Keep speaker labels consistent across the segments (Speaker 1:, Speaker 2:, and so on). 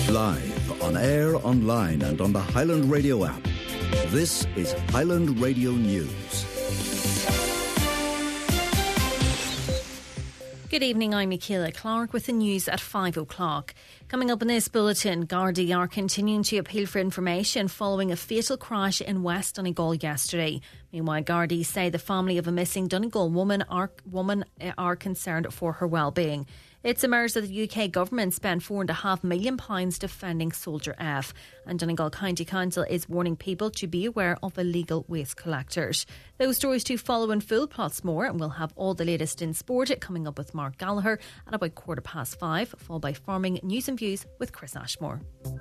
Speaker 1: Live, on air, online and on the Highland Radio app. This is Highland Radio News.
Speaker 2: Good evening, I'm Michaela Clark with the news at 5 o'clock. Coming up in this bulletin, Gardaí are continuing to appeal for information following a fatal crash in West Donegal yesterday. Meanwhile, Gardaí say the family of a missing Donegal woman are concerned for her well-being. It's emerged that the UK government spent £4.5 million defending Soldier F, and Donegal County Council is warning people to be aware of illegal waste collectors. Those stories to follow in full, plots more, and we'll have all the latest in sport coming up with Mark Gallagher at about 5:15, followed by farming news and views with Chris Ashmore.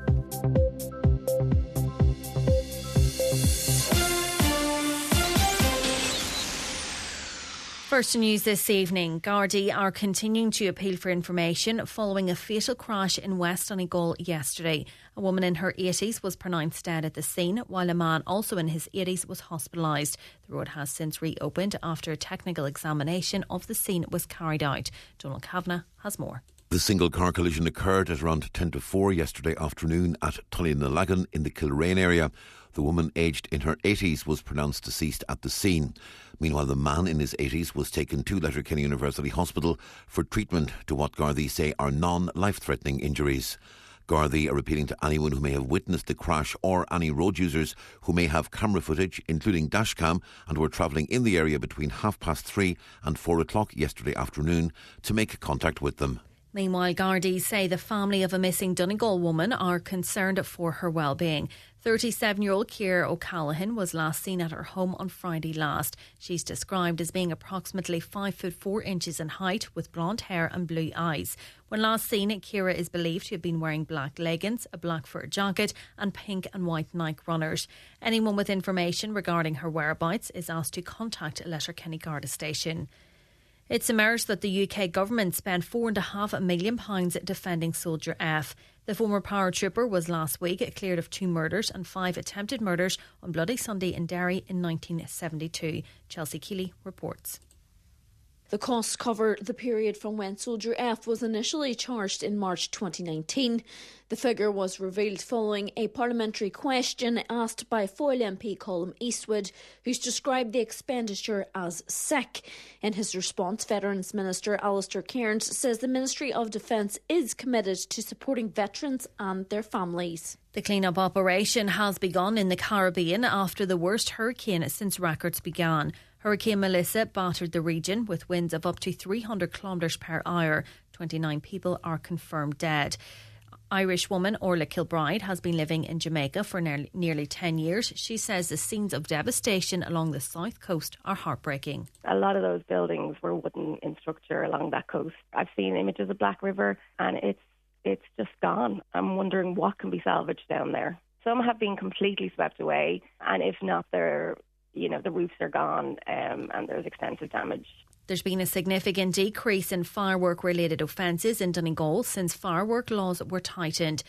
Speaker 2: First news this evening, Gardaí are continuing to appeal for information following a fatal crash in West Donegal yesterday. A woman in her 80s was pronounced dead at the scene, while a man also in his 80s was hospitalised. The road has since reopened after a technical examination of the scene was carried out. Donald Kavanagh has more.
Speaker 3: The single car collision occurred at around 10 to 4 yesterday afternoon at Tullynalagan in the Kilrain area. The woman, aged in her 80s, was pronounced deceased at the scene. Meanwhile, the man in his 80s was taken to Letterkenny University Hospital for treatment to what Gardaí say are non-life-threatening injuries. Gardaí are appealing to anyone who may have witnessed the crash or any road users who may have camera footage, including dashcam, and were travelling in the area between 3:30 and 4 o'clock yesterday afternoon to make contact with them.
Speaker 2: Meanwhile, Gardaí say the family of a missing Donegal woman are concerned for her well-being. 37-year-old Ciara O'Callaghan was last seen at her home on Friday last. She's described as being approximately 5'4" in height with blonde hair and blue eyes. When last seen, Ciara is believed to have been wearing black leggings, a black fur jacket and pink and white Nike runners. Anyone with information regarding her whereabouts is asked to contact Letterkenny Garda Station. It's emerged that the UK government spent £4.5 million defending Soldier F. The former paratrooper was last week cleared of 2 murders and 5 attempted murders on Bloody Sunday in Derry in 1972. Chelsea Keeley reports.
Speaker 4: The costs cover the period from when Soldier F was initially charged in March 2019. The figure was revealed following a parliamentary question asked by Foyle MP Colm Eastwood, who's described the expenditure as sick. In his response, Veterans Minister Alistair Cairns says the Ministry of Defence is committed to supporting veterans and their families.
Speaker 2: The clean-up operation has begun in the Caribbean after the worst hurricane since records began. Hurricane Melissa battered the region with winds of up to 300 kilometres per hour. 29 people are confirmed dead. Irish woman Orla Kilbride has been living in Jamaica for nearly 10 years. She says the scenes of devastation along the south coast are heartbreaking.
Speaker 5: A lot of those buildings were wooden in structure along that coast. I've seen images of Black River and it's just gone. I'm wondering what can be salvaged down there. Some have been completely swept away, and if not, the roofs are gone and there's extensive damage.
Speaker 2: There's been a significant decrease in firework-related offences in Donegal since firework laws were tightened.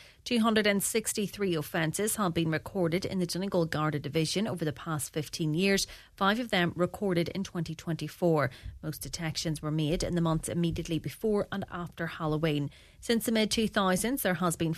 Speaker 2: 263 offences have been recorded in the Donegal Garda Division over the past 15 years, 5 of them recorded in 2024. Most detections were made in the months immediately before and after Halloween. Since the mid-2000s, there has been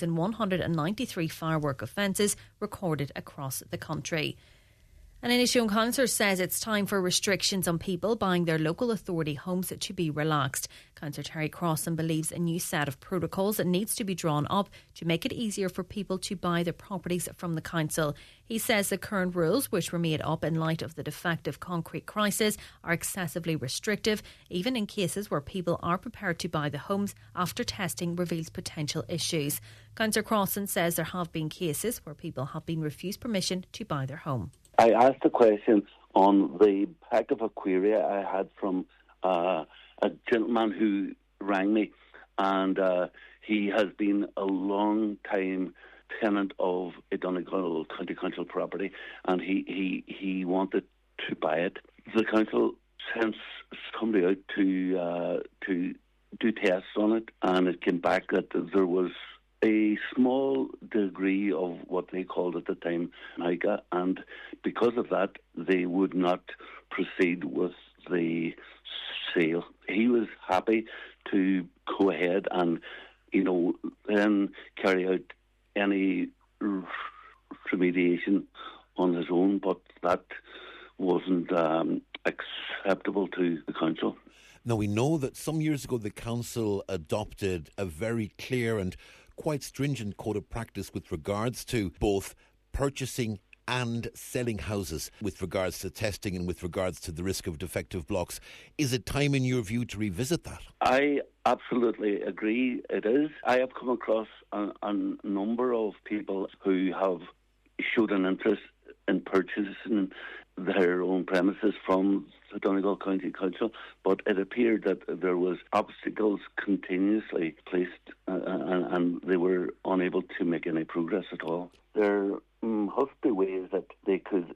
Speaker 2: 4,193 firework offences recorded across the country. An Inishowen councillor says it's time for restrictions on people buying their local authority homes to be relaxed. Councillor Terry Crossan believes a new set of protocols needs to be drawn up to make it easier for people to buy their properties from the council. He says the current rules, which were made up in light of the defective concrete crisis, are excessively restrictive, even in cases where people are prepared to buy the homes after testing reveals potential issues. Councillor Crossan says there have been cases where people have been refused permission to buy their home.
Speaker 6: I asked a question on the back of a query I had from a gentleman who rang me, and he has been a long time tenant of a Donegal County Council property, and he wanted to buy it. The council sent somebody out to do tests on it, and it came back that there was a small degree of what they called at the time NICA, and because of that they would not proceed with the sale. He was happy to go ahead and then carry out any remediation on his own, but that wasn't acceptable to the council.
Speaker 3: Now, we know that some years ago the council adopted a very clear and quite stringent code of practice with regards to both purchasing and selling houses, with regards to testing and with regards to the risk of defective blocks. Is it time, in your view, to revisit that?
Speaker 6: I absolutely agree it is. I have come across a number of people who have showed an interest in purchasing their own premises from the Donegal County Council, but it appeared that there was obstacles continuously placed and they were unable to make any progress at all. There must be ways that they could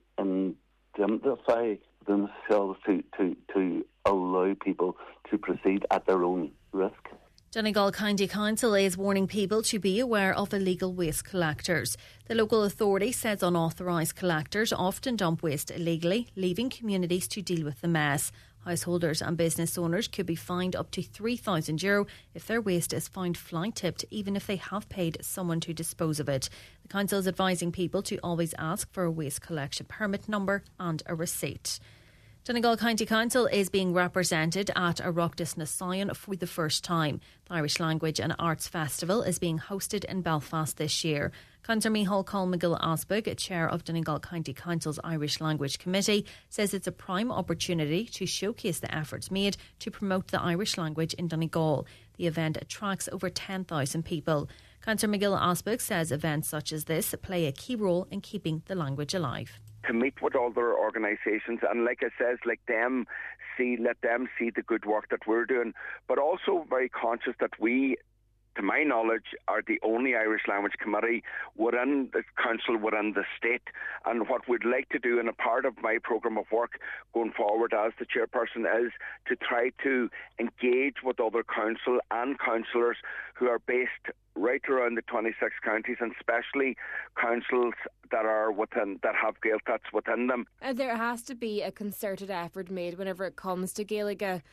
Speaker 6: indemnify themselves to allow people to proceed at their own risk.
Speaker 2: Donegal County Council is warning people to be aware of illegal waste collectors. The local authority says unauthorised collectors often dump waste illegally, leaving communities to deal with the mess. Householders and business owners could be fined up to €3,000 if their waste is found fly-tipped, even if they have paid someone to dispose of it. The council is advising people to always ask for a waste collection permit number and a receipt. Donegal County Council is being represented at Oireachtas na Sion for the first time. The Irish Language and Arts Festival is being hosted in Belfast this year. Councillor Micheál Colm-McGill-Osberg, chair of Donegal County Council's Irish Language Committee, says it's a prime opportunity to showcase the efforts made to promote the Irish language in Donegal. The event attracts over 10,000 people. Councillor McGill-Osberg says events such as this play a key role in keeping the language alive.
Speaker 7: To meet with other organisations and, like I says, let them see the good work that we're doing, but also very conscious that we, to my knowledge, are the only Irish language committee within the council, within the state. And what we'd like to do, and a part of my programme of work going forward as the chairperson, is to try to engage with other council and councillors who are based right around the 26 counties, and especially councils that have Gaeltachts within them.
Speaker 8: There has to be a concerted effort made whenever it comes to Gaeilge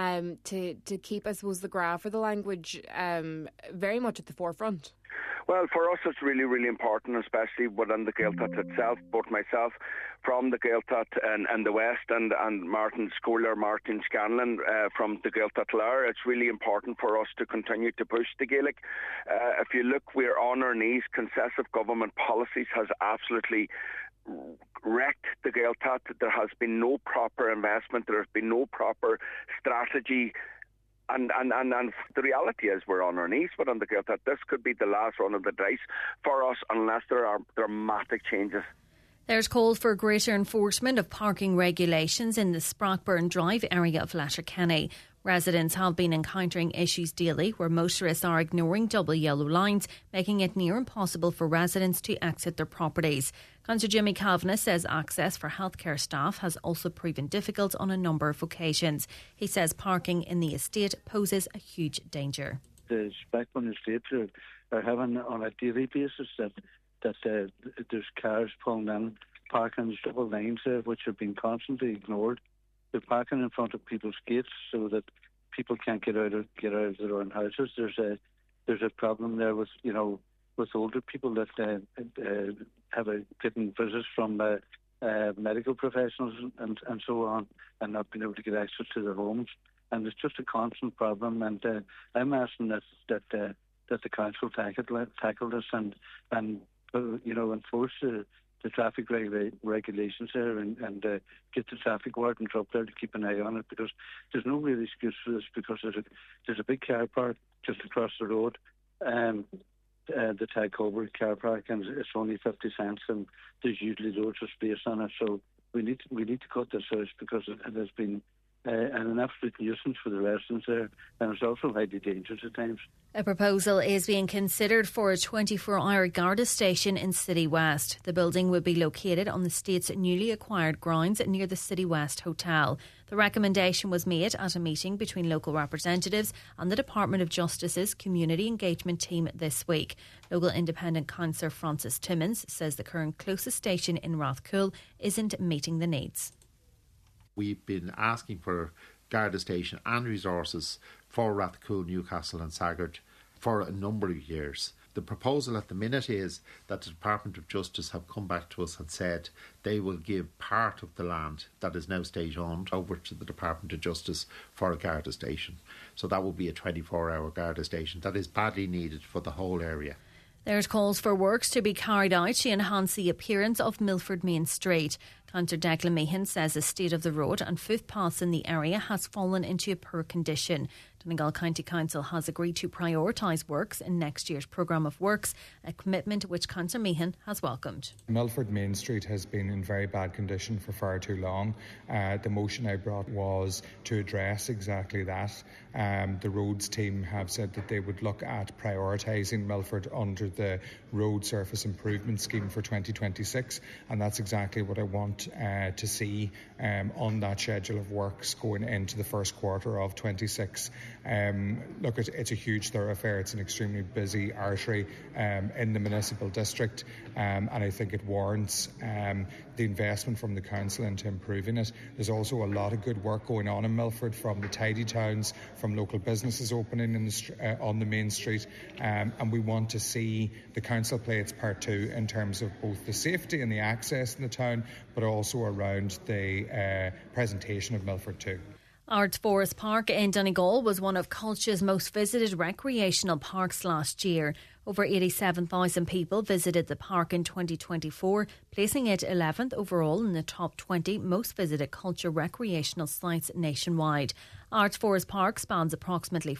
Speaker 8: to keep, I suppose, the graph for the language very much at the forefront.
Speaker 7: Well, for us it's really, really important, especially within the Gaeltacht itself. Both myself from the Gaeltacht and the West and Martin Scanlon from the Gaeltacht Lower, it's really important for us to continue to push the Gaelic. If you look, we're on our knees. Concessive government policies has absolutely wrecked the Gaeltacht. There has been no proper investment. There has been no proper strategy. And the reality is we're on our knees, but on the Gaeltacht, this could be the last run of the dice for us unless there are dramatic changes.
Speaker 2: There's call for greater enforcement of parking regulations in the Sprackburn Drive area of Letterkenny. Residents have been encountering issues daily where motorists are ignoring double yellow lines, making it near impossible for residents to exit their properties. Councillor Jimmy Kavanagh says access for healthcare staff has also proven difficult on a number of occasions. He says parking in the estate poses a huge danger.
Speaker 9: The Sprackburn estate are having on a daily basis that there's cars pulling in, parking double lines which have been constantly ignored. They're parking in front of people's gates so that people can't get out of their own houses. There's a problem there with older people that getting visits from medical professionals and so on, and not being able to get access to their homes. And it's just a constant problem. And I'm asking that the council tackle this and enforce the traffic regulations there and get the traffic wardens up there to keep an eye on it, because there's no real excuse for this, because there's a big car park just across the road, the Tag Cobra car park, and it's only 50 cents, and there's usually loads of space on it. So we need to cut this out, because it has been an absolute nuisance for the residents there, and it's also highly dangerous at times.
Speaker 2: A proposal is being considered for a 24-hour Garda station in City West. The building would be located on the state's newly acquired grounds near the City West Hotel. The recommendation was made at a meeting between local representatives and the Department of Justice's Community Engagement team this week. Local independent councillor Francis Timmins says the current closest station in Rathcoole isn't meeting the needs.
Speaker 10: We've been asking for Garda station and resources for Rathcoole, Newcastle and Saggart for a number of years. The proposal at the minute is that the Department of Justice have come back to us and said they will give part of the land that is now state-owned over to the Department of Justice for a Garda station. So that will be a 24-hour Garda station that is badly needed for the whole area.
Speaker 2: There's calls for works to be carried out to enhance the appearance of Milford Main Street. Councillor Declan Meehan says the state of the road and footpaths in the area has fallen into a poor condition. Donegal County Council has agreed to prioritise works in next year's programme of works, a commitment which Councillor Meehan has welcomed.
Speaker 11: Milford Main Street has been in very bad condition for far too long. The motion I brought was to address exactly that. The roads team have said that they would look at prioritising Milford under the Road Surface Improvement Scheme for 2026, and that's exactly what I want to see on that schedule of works going into the first quarter of 26. Look, it's a huge thoroughfare. It's an extremely busy artery in the municipal district, and I think it warrants the investment from the council into improving it. There's also a lot of good work going on in Milford, from the tidy towns, from local businesses opening on the main street, and we want to see the council play its part too in terms of both the safety and the access in the town, but also around the presentation of Milford too.
Speaker 2: Ards Forest Park in Donegal was one of Culture's most visited recreational parks last year. Over 87,000 people visited the park in 2024, placing it 11th overall in the top 20 most visited culture recreational sites nationwide. Ards Forest Park spans approximately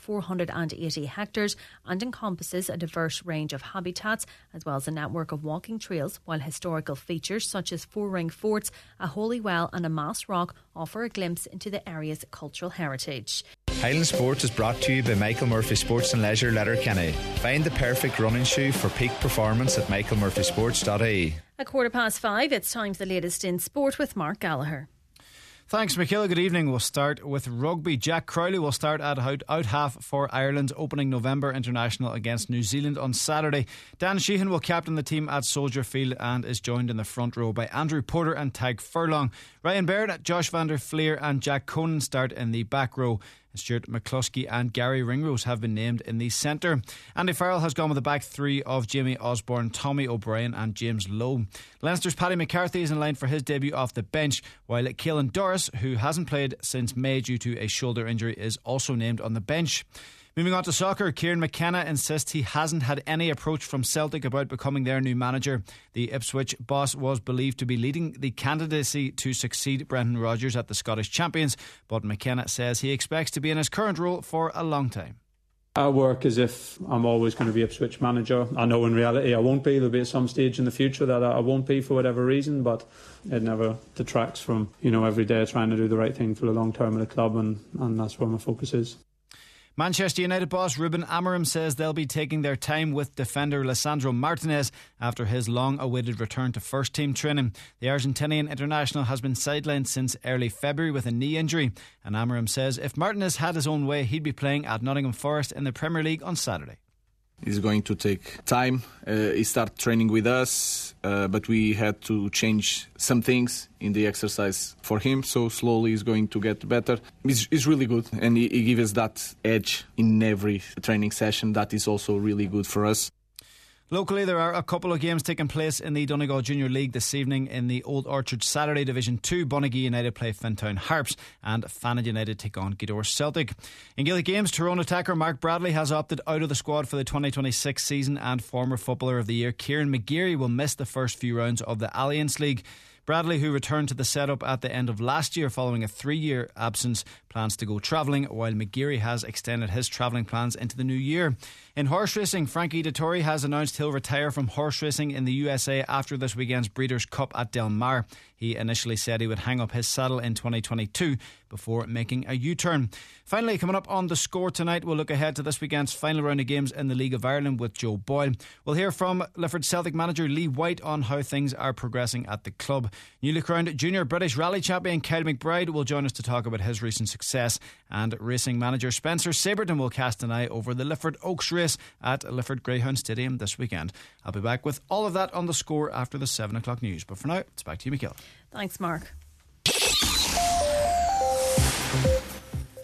Speaker 2: 480 hectares and encompasses a diverse range of habitats as well as a network of walking trails, while historical features such as four-ring forts, a holy well and a mass rock offer a glimpse into the area's cultural heritage.
Speaker 12: Highland Sport is brought to you by Michael Murphy Sports and Leisure, Letterkenny. Find the perfect running shoe for peak performance at michaelmurphysports.ie.
Speaker 2: At 5:15, it's time for the latest in sport with Mark Gallagher.
Speaker 13: Thanks, Michaela. Good evening. We'll start with rugby. Jack Crowley will start at out half for Ireland's opening November international against New Zealand on Saturday. Dan Sheehan will captain the team at Soldier Field and is joined in the front row by Andrew Porter and Tadhg Furlong. Ryan Baird, Josh van der Fleer and Jack Conan start in the back row. Stuart McCluskey and Gary Ringrose have been named in the centre. Andy Farrell has gone with the back three of Jamie Osborne, Tommy O'Brien and James Lowe. Leinster's Paddy McCarthy is in line for his debut off the bench, while Caelan Doris, who hasn't played since May due to a shoulder injury, is also named on the bench. Moving on to soccer, Kieran McKenna insists he hasn't had any approach from Celtic about becoming their new manager. The Ipswich boss was believed to be leading the candidacy to succeed Brendan Rodgers at the Scottish Champions, but McKenna says he expects to be in his current role for a long time.
Speaker 14: I work as if I'm always going to be Ipswich manager. I know in reality I won't be. There'll be at some stage in the future that I won't be for whatever reason, but it never detracts from, every day trying to do the right thing for the long term of the club, and that's where my focus is.
Speaker 13: Manchester United boss Ruben Amorim says they'll be taking their time with defender Lisandro Martinez after his long-awaited return to first-team training. The Argentinian international has been sidelined since early February with a knee injury, and Amorim says if Martinez had his own way, he'd be playing at Nottingham Forest in the Premier League on Saturday.
Speaker 15: It's going to take time. He started training with us, but we had to change some things in the exercise for him, so slowly he's going to get better. He's really good, and he gives us that edge in every training session that is also really good for us.
Speaker 13: Locally, there are a couple of games taking place in the Donegal Junior League this evening. In the Old Orchard Saturday Division 2, Bonagee United play Fintown Harps and Fanad United take on Gweedore Celtic. In Gaelic games, Tyrone attacker Mark Bradley has opted out of the squad for the 2026 season, and former Footballer of the Year Kieran McGeary will miss the first few rounds of the Alliance League. Bradley, who returned to the setup at the end of last year following a 3-year absence, plans to go travelling, while McGeary has extended his travelling plans into the new year. In horse racing, Frankie Dettori has announced he'll retire from horse racing in the USA after this weekend's Breeders' Cup at Del Mar. He initially said he would hang up his saddle in 2022 before making a U-turn. Finally, coming up on The Score tonight, we'll look ahead to this weekend's final round of games in the League of Ireland with Joe Boyle. We'll hear from Lifford Celtic manager Lee White on how things are progressing at the club. Newly crowned junior British rally champion Kyle McBride will join us to talk about his recent success, and racing manager Spencer Saberton will cast an eye over the Lifford Oaks race at Lifford Greyhound Stadium this weekend. I'll be back with all of that on The Score after the 7 o'clock news, but for now it's back to you, Michaela.
Speaker 2: Thanks, Mark.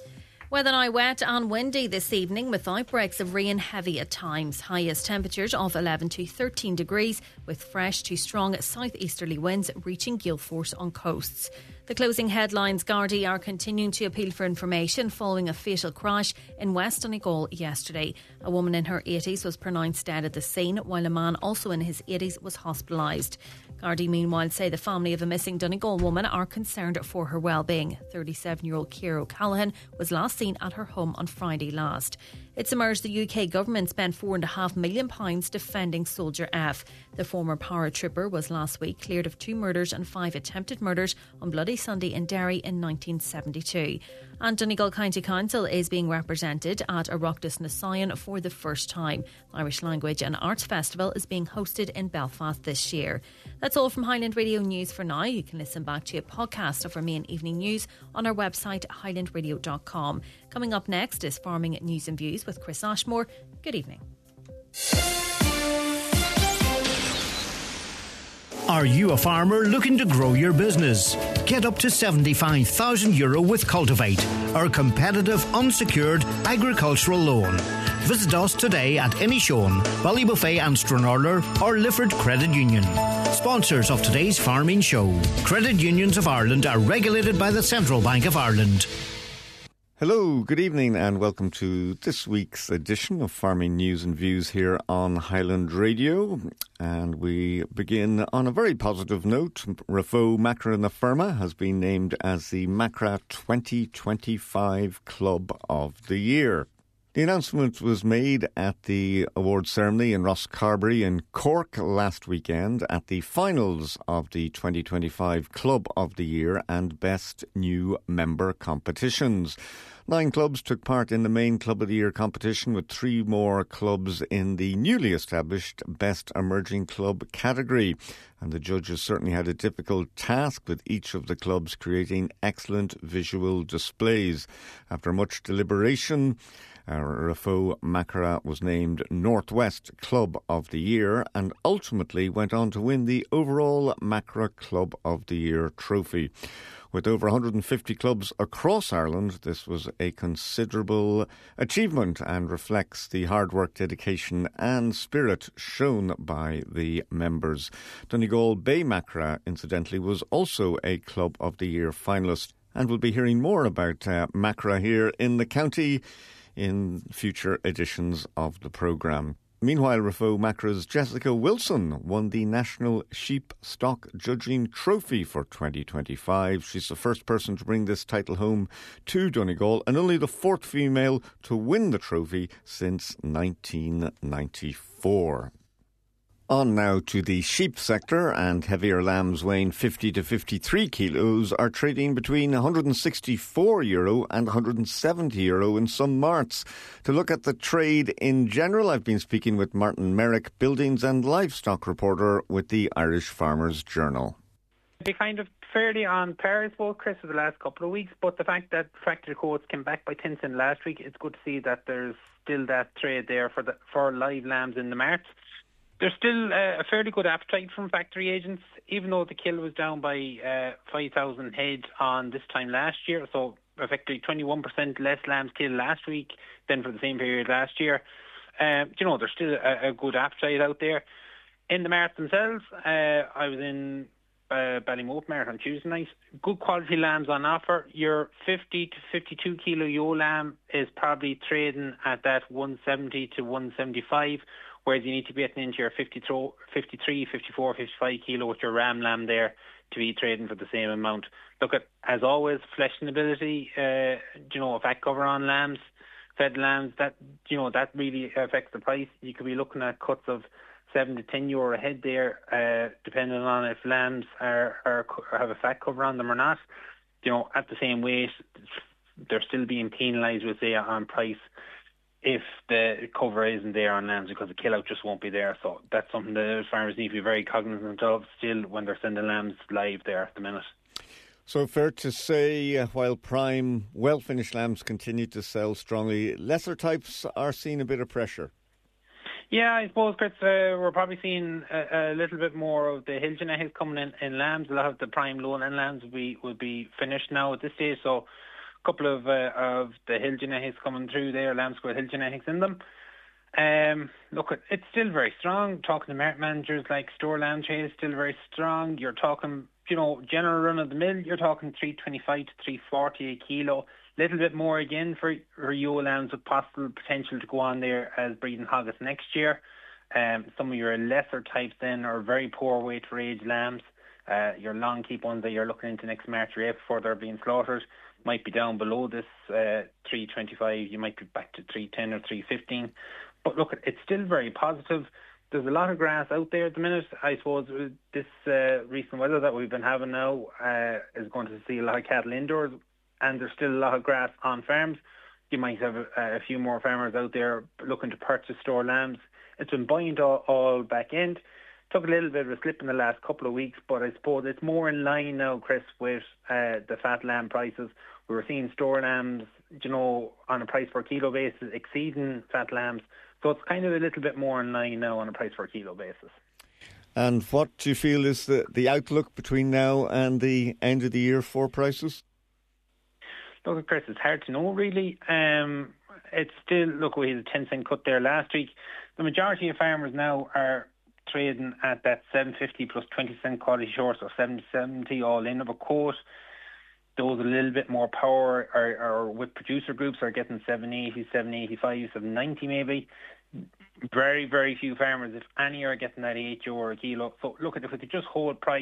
Speaker 2: Weather now wet and windy this evening with outbreaks of rain, heavy at times. Highest temperatures of 11 to 13 degrees with fresh to strong southeasterly winds reaching gale force on coasts. The closing headlines: Gardaí are continuing to appeal for information following a fatal crash in West Donegal yesterday. A woman in her 80s was pronounced dead at the scene, while a man also in his 80s was hospitalised. Gardaí meanwhile say the family of a missing Donegal woman are concerned for her well-being. 37-year-old Ciara O'Callaghan was last seen at her home on Friday last. It's emerged the UK government spent £4.5 million defending Soldier F. The former paratrooper was last week cleared of 2 murders and 5 attempted murders on Bloody Sunday in Derry in 1972. And Donegal County Council is being represented at Oireachtas na Sion for the first time. The Irish Language and Arts Festival is being hosted in Belfast this year. That's all from Highland Radio News for now. You can listen back to a podcast of our main evening news on our website highlandradio.com. Coming up next is Farming News and Views with Chris Ashmore. Good evening.
Speaker 16: Are you a farmer looking to grow your business? Get up to €75,000 with Cultivate, our competitive unsecured agricultural loan. Visit us today at Inishowen, Ballybuffet and Stranraer or Lifford Credit Union. Sponsors of today's farming show. Credit Unions of Ireland are regulated by the Central Bank of Ireland.
Speaker 17: Hello, good evening and welcome to this week's edition of Farming News and Views here on Highland Radio. And we begin on a very positive note. Rafo Macra na Firma has been named as the Macra 2025 Club of the Year. The announcement was made at the award ceremony in Rosscarbery in Cork last weekend at the finals of the 2025 Club of the Year and Best New Member competitions. 9 clubs took part in the main Club of the Year competition, with 3 more clubs in the newly established Best Emerging Club category. And the judges certainly had a difficult task, with each of the clubs creating excellent visual displays. After much deliberation, Rafo Macra was named Northwest Club of the Year and ultimately went on to win the overall Macra Club of the Year trophy. With over 150 clubs across Ireland, this was a considerable achievement and reflects the hard work, dedication and spirit shown by the members. Donegal Bay Macra, incidentally, was also a Club of the Year finalist, and we'll be hearing more about Macra here in the county in future editions of the programme. Meanwhile, Rafo Macra's Jessica Wilson won the National Sheep Stock Judging Trophy for 2025. She's the first person to bring this title home to Donegal and only the 4th female to win the trophy since 1994. On now to the sheep sector, and heavier lambs weighing 50 to 53 kilos are trading between €164 and €170 in some marts. To look at the trade in general, I've been speaking with Martin Merrick, buildings and livestock reporter with the Irish Farmers Journal.
Speaker 18: They kind of fairly on par, I suppose, Chris, for the last couple of weeks, but the fact that factory quotes came back by 10 cents last week, it's good to see that there's still that trade there for live lambs in the marts. There's still a fairly good appetite from factory agents, even though the kill was down by 5,000 head on this time last year. So effectively 21% less lambs killed last week than for the same period last year. There's still a good appetite out there. In the marts themselves, I was in Ballymote Mart on Tuesday night. Good quality lambs on offer. Your 50 to 52 kilo ewe lamb is probably trading at that 170 to 175. Whereas you need to be getting into your 53, 54, 55 kilo with your ram lamb there to be trading for the same amount. Look at, as always, flesh and ability, a fat cover on lambs, fed lambs, that really affects the price. You could be looking at cuts of €7 to €10 a head there, depending on if lambs have a fat cover on them or not. At the same weight, they're still being penalised with, say, on price if the cover isn't there on lambs, because the kill-out just won't be there. So that's something that farmers need to be very cognizant of still when they're sending lambs live there at the minute.
Speaker 17: So fair to say, while prime, well-finished lambs continue to sell strongly, lesser types are seeing a bit of pressure.
Speaker 18: Yeah, I suppose, Chris, we're probably seeing a little bit more of the hill genetics coming in lambs. A lot of the prime low-end lambs will be finished now at this stage, so couple of the Hill genetics coming through there, Lamb Square Hill genetics in them. Look, it's still very strong. Talking to market managers like Store Lamb Trade is still very strong. You're talking, general run of the mill, you're talking 325 to 340 a kilo. Little bit more again for your lambs with possible potential to go on there as breeding hoggets next year. Some of your lesser types then are very poor weight for age lambs. Your long keep ones that you're looking into next March or April before they're being slaughtered might be down below this 325. You might be back to 310 or 315. But look, it's still very positive. There's a lot of grass out there at the minute. I suppose this recent weather that we've been having now is going to see a lot of cattle indoors, and there's still a lot of grass on farms. You might have a few more farmers out there looking to purchase store lambs. It's been buoyant all back end. Took a little bit of a slip in the last couple of weeks, but I suppose it's more in line now, Chris, with the fat lamb prices. We were seeing store lambs, on a price per kilo basis exceeding fat lambs. So it's kind of a little bit more in line now on a price per kilo basis.
Speaker 17: And what do you feel is the outlook between now and the end of the year for prices?
Speaker 18: Look, Chris, it's hard to know really. It's still, we had a 10-cent cut there last week. The majority of farmers now are trading at that 750 plus 20-cent quality shorts, or 770 all in of a quote. Those a little bit more power or with producer groups are getting 780, 785, 790 maybe. Very, very few farmers, if any, are getting that €8 a kilo. So look, if we could just hold price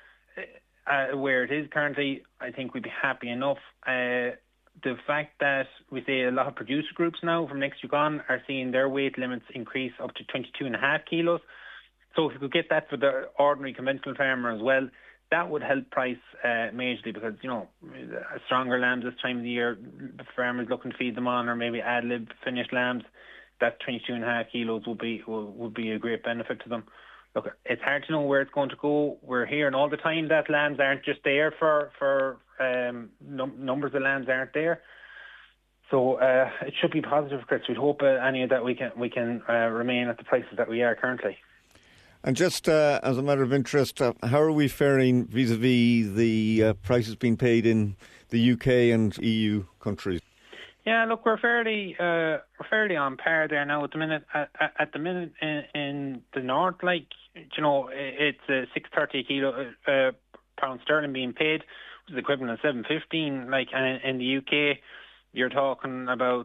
Speaker 18: where it is currently, I think we'd be happy enough. The fact that we say a lot of producer groups now from next week on are seeing their weight limits increase up to 22.5 kilos. So if we could get that for the ordinary conventional farmer as well, that would help price majorly, because, stronger lambs this time of the year, the farmers looking to feed them on, or maybe ad-lib finished lambs, that 22.5 kilos would be a great benefit to them. Look, it's hard to know where it's going to go. We're hearing all the time that lambs aren't just there for numbers of lambs aren't there. So it should be positive, Chris. We'd hope any of that we can remain at the prices that we are currently.
Speaker 17: And just as a matter of interest, how are we faring vis-a-vis the prices being paid in the UK and EU countries?
Speaker 18: Yeah, look, we're fairly on par there now at the minute. At the minute in the north, it's $6.30 a kilo pound sterling being paid, which is equivalent of $7.15. And in the UK, you're talking about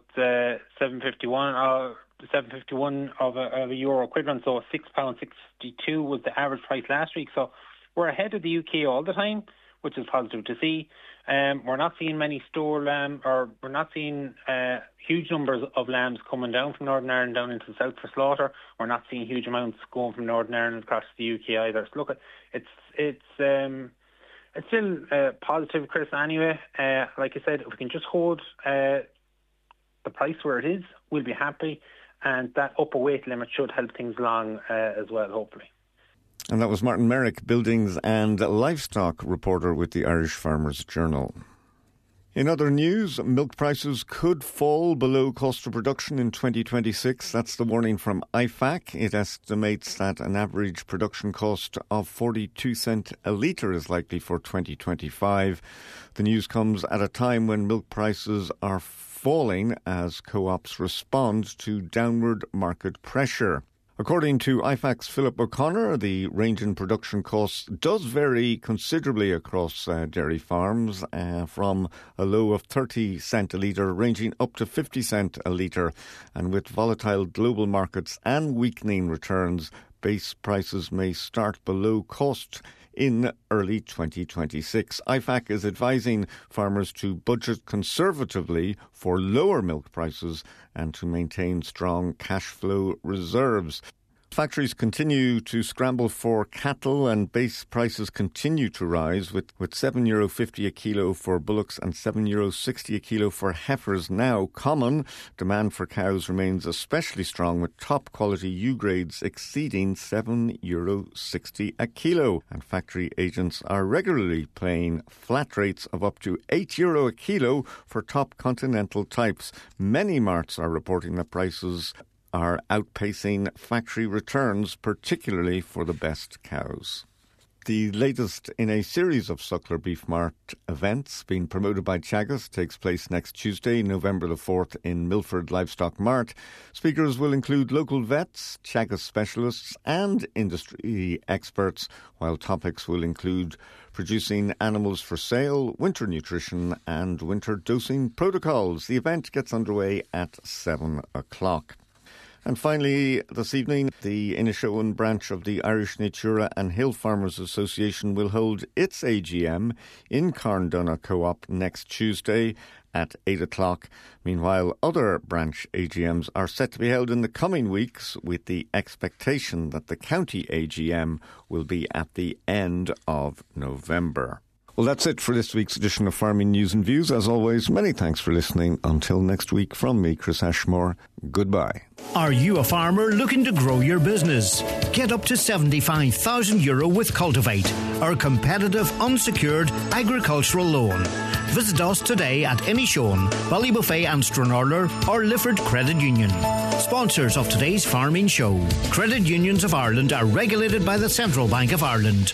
Speaker 18: $7.51. 7.51 of a euro equivalent, so £6.62 was the average price last week. So we're ahead of the UK all the time, which is positive to see. We're not seeing many store lamb, or we're not seeing huge numbers of lambs coming down from Northern Ireland down into the south for slaughter. We're not seeing huge amounts going from Northern Ireland across the UK either. So look, it's still positive, Chris. Anyway, like I said, if we can just hold the price where it is, we'll be happy. And that upper weight limit should help things along as well, hopefully.
Speaker 17: And that was Martin Merrick, Buildings and Livestock reporter with the Irish Farmers Journal. In other news, milk prices could fall below cost of production in 2026. That's the warning from IFAC. It estimates that an average production cost of 42 cents a litre is likely for 2025. The news comes at a time when milk prices are falling as co-ops respond to downward market pressure. According to IFAC's Philip O'Connor, the range in production costs does vary considerably across dairy farms, from a low of 30 cents a litre ranging up to 50 cents a litre. And with volatile global markets and weakening returns, base prices may start below cost in early 2026. IFAC is advising farmers to budget conservatively for lower milk prices and to maintain strong cash flow reserves. Factories continue to scramble for cattle and base prices continue to rise with €7.50 a kilo for bullocks and €7.60 a kilo for heifers now common. Demand for cows remains especially strong with top quality U grades exceeding €7.60 a kilo. And factory agents are regularly paying flat rates of up to €8 a kilo for top continental types. Many marts are reporting that prices are outpacing factory returns, particularly for the best cows. The latest in a series of Suckler Beef Mart events being promoted by Teagasc takes place next Tuesday, November the 4th in Milford Livestock Mart. Speakers will include local vets, Teagasc specialists and industry experts, while topics will include producing animals for sale, winter nutrition and winter dosing protocols. The event gets underway at 7 o'clock. And finally, this evening, the Inishowen branch of the Irish Natura and Hill Farmers Association will hold its AGM in Carndonagh Co-op next Tuesday at 8 o'clock. Meanwhile, other branch AGMs are set to be held in the coming weeks, with the expectation that the county AGM will be at the end of November. Well, that's it for this week's edition of Farming News and Views. As always, many thanks for listening. Until next week, from me, Chris Ashmore, goodbye.
Speaker 16: Are you a farmer looking to grow your business? Get up to €75,000 with Cultivate, our competitive unsecured agricultural loan. Visit us today at Inishowen, Ballybuffet and Stranorlar or Lifford Credit Union. Sponsors of today's Farming Show. Credit Unions of Ireland are regulated by the Central Bank of Ireland.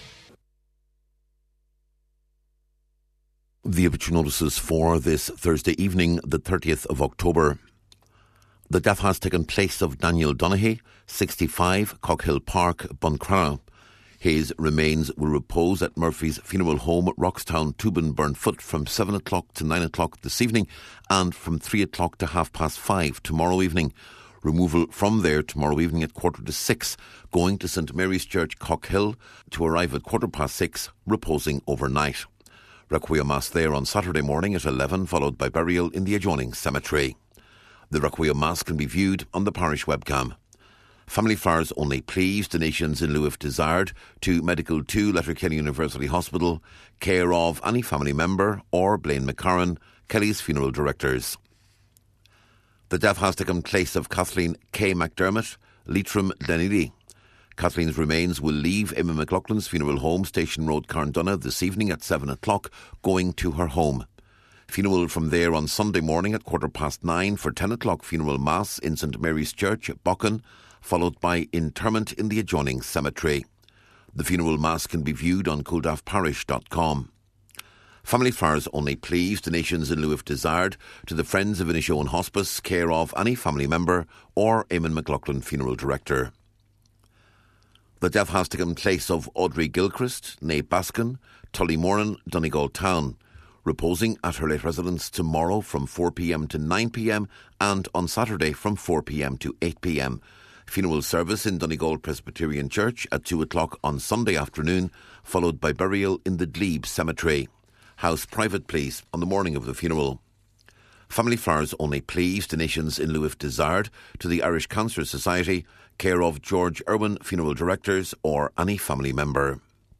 Speaker 3: The obituary notices for this Thursday evening, the 30th of October. The death has taken place of Daniel Donaghy, 65, Cockhill Park, Buncrana. His remains will repose at Murphy's Funeral Home, Roxtown, Tubin, Burnfoot from 7 o'clock to 9 o'clock this evening and from 3 o'clock to 5:30 tomorrow evening. Removal from there tomorrow evening at 5:45, going to St Mary's Church, Cockhill, to arrive at 6:15, reposing overnight. Requiem Mass there on Saturday morning at 11, followed by burial in the adjoining cemetery. The Requiem Mass can be viewed on the parish webcam. Family flowers only, please. Donations in lieu if desired to Medical 2, Letterkenny University Hospital, care of any family member or Blaine McCarran, Kelly's funeral directors. The death has taken place of Kathleen K. McDermott, Leitrim, Glenealy. Kathleen's remains will leave Emma McLaughlin's funeral home, Station Road, Carndonagh, this evening at 7 o'clock, going to her home. Funeral from there on Sunday morning at 9:15 for 10 o'clock funeral mass in St Mary's Church, Bocken, followed by interment in the adjoining cemetery. The funeral mass can be viewed on culdaffparish.com. Family flowers only, please. Donations in lieu if desired to the Friends of Inishowen Hospice, care of any family member or Eamon McLaughlin funeral director. The death has taken place of Audrey Gilchrist, née Baskin, Tullymornan, Donegal Town, reposing at her late residence tomorrow from 4 p.m. to 9 p.m. and on Saturday from 4 p.m. to 8 p.m. Funeral service in Donegal Presbyterian Church at 2 o'clock on Sunday afternoon, followed by burial in the Glebe Cemetery. House private, please, on the morning of the funeral. Family flowers only, please. Donations in lieu if desired to the Irish Cancer Society, care of George Irwin, funeral directors or any family member.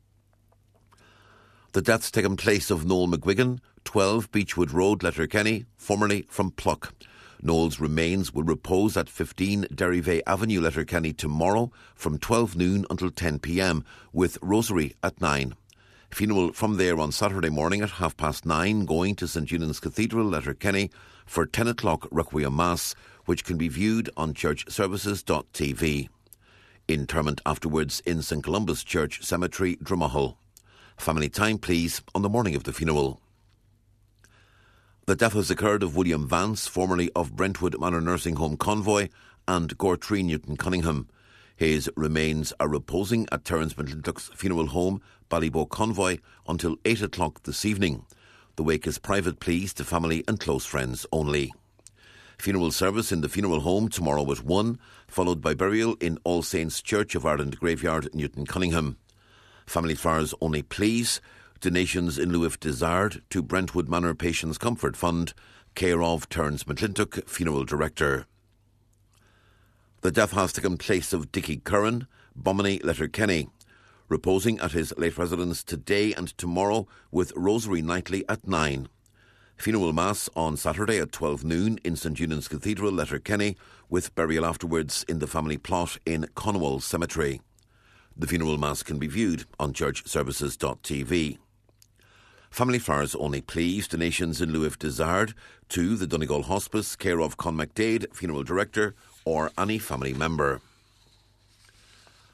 Speaker 3: The death's taken place of Noel McGuigan, 12 Beechwood Road, Letterkenny, formerly from Pluck. Noel's remains will repose at 15 Derryveigh Avenue, Letterkenny tomorrow from 12 noon until 10 p.m, with rosary at 9. Funeral from there on Saturday morning at 9:30, going to St Eunan's Cathedral, Letterkenny, for 10 o'clock Requiem Mass, which can be viewed on churchservices.tv. Interment afterwards in St Columba's Church Cemetery, Dromahul. Family time, please, on the morning of the funeral. The death has occurred of William Vance, formerly of Brentwood Manor Nursing Home Convoy, and Gortree Newton Cunningham. His remains are reposing at Terence McClintock's funeral home, Ballybow Convoy, until 8 o'clock this evening. The wake is private, please, to family and close friends only. Funeral service in the funeral home tomorrow at 1, followed by burial in All Saints Church of Ireland Graveyard, Newton Cunningham. Family flowers only, please. Donations in lieu if desired to Brentwood Manor Patients Comfort Fund, care of Terence McClintock, funeral director. The death has taken place of Dickie Curran, Bomini, Letterkenny, reposing at his late residence today and tomorrow with rosary nightly at 9. Funeral Mass on Saturday at 12 noon in St Eunan's Cathedral, Letterkenny, with burial afterwards in the family plot in Conwell Cemetery. The funeral Mass can be viewed on churchservices.tv. Family flowers only, please. Donations in lieu if desired to the Donegal Hospice, care of Con McDade, funeral director, or any family member.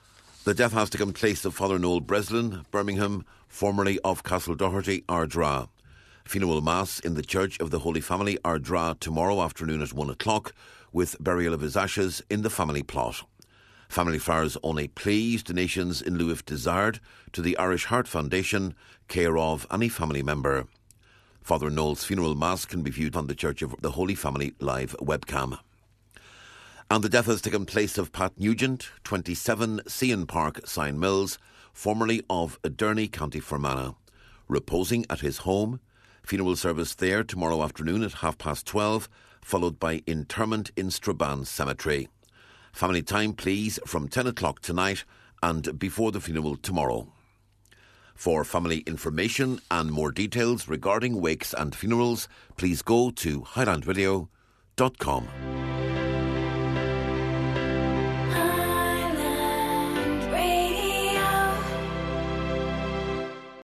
Speaker 3: The death has taken place of Father Noel Breslin, Birmingham, formerly of Castle Doherty, Ardra. Funeral Mass in the Church of the Holy Family, Ardra, tomorrow afternoon at 1 o'clock, with burial of his ashes in the family plot. Family flowers on a please, donations in lieu if desired, to the Irish Heart Foundation, care of any family member. Father Noel's funeral mass can be viewed on the Church of the Holy Family live webcam. And the death has taken place of Pat Nugent, 27, Cian Park, Sign Mills, formerly of Aderney, County Fermanagh, reposing at his home. Funeral service there tomorrow afternoon at 12:30, followed by interment in Strabane Cemetery. Family time, please, from 10 o'clock tonight and before the funeral tomorrow. For family information and more details regarding wakes and funerals, please go to highlandradio.com.